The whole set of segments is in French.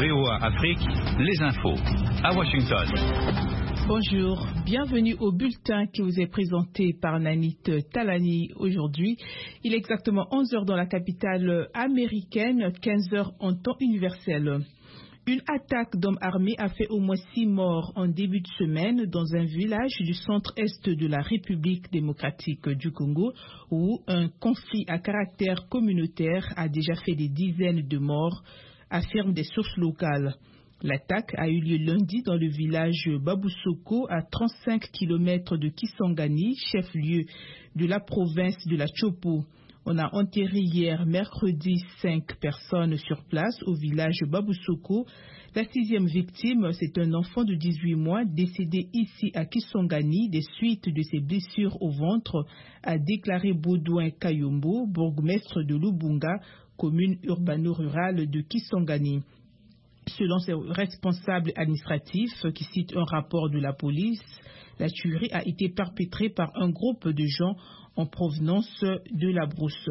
VOA Afrique, les infos. À Washington. Bonjour, bienvenue au bulletin qui vous est présenté par Nanit Talani aujourd'hui. Il est exactement 11h dans la capitale américaine, 15h en temps universel. Une attaque d'hommes armés a fait au moins 6 morts en début de semaine dans un village du centre-est de la République démocratique du Congo où un conflit à caractère communautaire a déjà fait des dizaines de morts, affirment des sources locales. L'attaque a eu lieu lundi dans le village Babusoko à 35 km de Kisangani, chef-lieu de la province de la Chopo. On a enterré hier mercredi 5 personnes sur place au village Babusoko. La 6e victime, c'est un enfant de 18 mois décédé ici à Kisangani des suites de ses blessures au ventre, a déclaré Baudouin Kayombo, bourgmestre de Lubunga, commune urbano-rurale de Kisangani. Selon ses responsables administratifs qui citent un rapport de la police, la tuerie a été perpétrée par un groupe de gens en provenance de la brousse.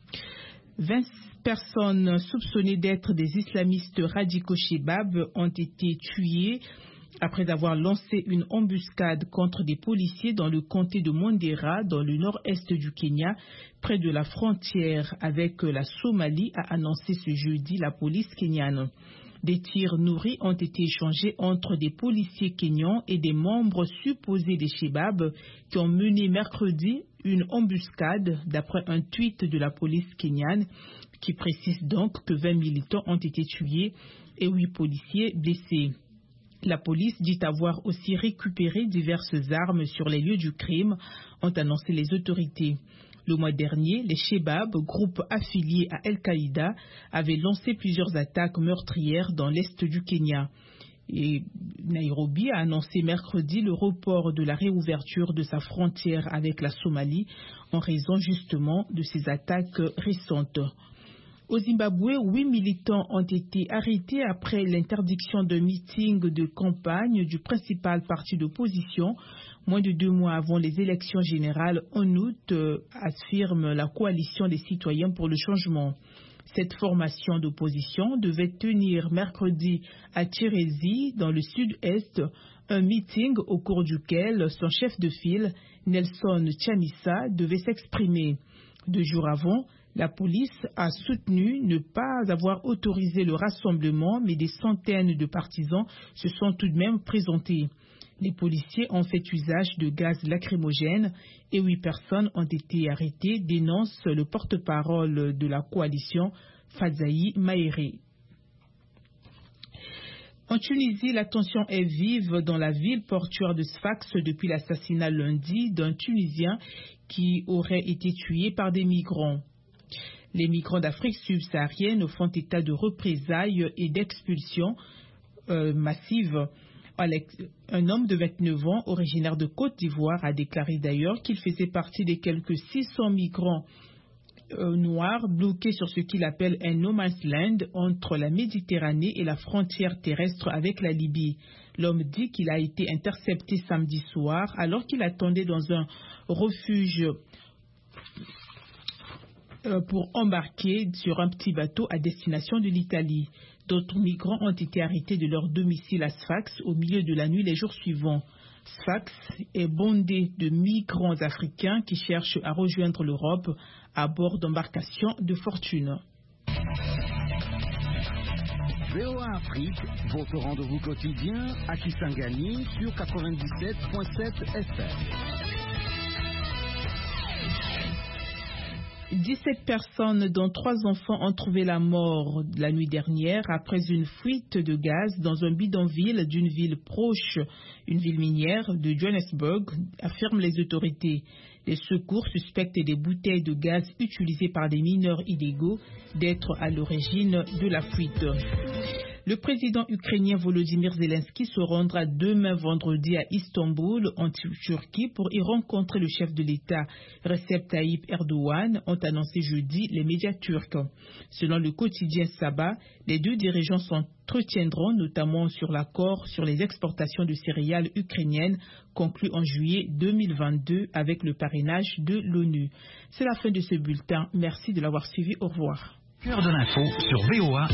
20 personnes soupçonnées d'être des islamistes radicaux Shebab ont été tuées après avoir lancé une embuscade contre des policiers dans le comté de Mandera, dans le nord-est du Kenya, près de la frontière avec la Somalie, a annoncé ce jeudi la police kenyane. Des tirs nourris ont été échangés entre des policiers kenyans et des membres supposés des Shebab qui ont mené mercredi une embuscade, d'après un tweet de la police kenyane qui précise donc que 20 militants ont été tués et 8 policiers blessés. La police dit avoir aussi récupéré diverses armes sur les lieux du crime, ont annoncé les autorités. Le mois dernier, les Shebab, groupe affilié à Al-Qaïda, avaient lancé plusieurs attaques meurtrières dans l'est du Kenya. Et Nairobi a annoncé mercredi le report de la réouverture de sa frontière avec la Somalie en raison justement de ces attaques récentes. Au Zimbabwe, 8 militants ont été arrêtés après l'interdiction d'un meeting de campagne du principal parti d'opposition, moins de 2 mois avant les élections générales en août, affirme la coalition des citoyens pour le changement. Cette formation d'opposition devait tenir mercredi à Tchérézy, dans le sud-est, un meeting au cours duquel son chef de file, Nelson Chamisa, devait s'exprimer. 2 jours avant, la police a soutenu ne pas avoir autorisé le rassemblement, mais des centaines de partisans se sont tout de même présentés. Les policiers ont fait usage de gaz lacrymogène et 8 personnes ont été arrêtées, dénonce le porte-parole de la coalition, Fadzaï Maéré. En Tunisie, la tension est vive dans la ville portuaire de Sfax depuis l'assassinat lundi d'un Tunisien qui aurait été tué par des migrants. Les migrants d'Afrique subsaharienne font état de représailles et d'expulsions massives. Un homme de 29 ans, originaire de Côte d'Ivoire, a déclaré d'ailleurs qu'il faisait partie des quelques 600 migrants noirs bloqués sur ce qu'il appelle un no man's land entre la Méditerranée et la frontière terrestre avec la Libye. L'homme dit qu'il a été intercepté samedi soir alors qu'il attendait dans un refuge pour embarquer sur un petit bateau à destination de l'Italie. D'autres migrants ont été arrêtés de leur domicile à Sfax au milieu de la nuit les jours suivants. Sfax est bondé de migrants africains qui cherchent à rejoindre l'Europe à bord d'embarcations de fortune. VOA Afrique, votre rendez-vous quotidien à Kisangani sur 97.7 FM. 17 personnes, dont 3 enfants, ont trouvé la mort la nuit dernière après une fuite de gaz dans un bidonville d'une ville proche, une ville minière de Johannesburg, affirment les autorités. Les secours suspectent des bouteilles de gaz utilisées par des mineurs illégaux d'être à l'origine de la fuite. Le président ukrainien Volodymyr Zelensky se rendra demain vendredi à Istanbul, en Turquie, pour y rencontrer le chef de l'État Recep Tayyip Erdogan, ont annoncé jeudi les médias turcs. Selon le quotidien Sabah, les 2 dirigeants s'entretiendront notamment sur l'accord sur les exportations de céréales ukrainiennes conclu en juillet 2022 avec le parrainage de l'ONU. C'est la fin de ce bulletin. Merci de l'avoir suivi. Au revoir. Cœur de l'info sur VOA.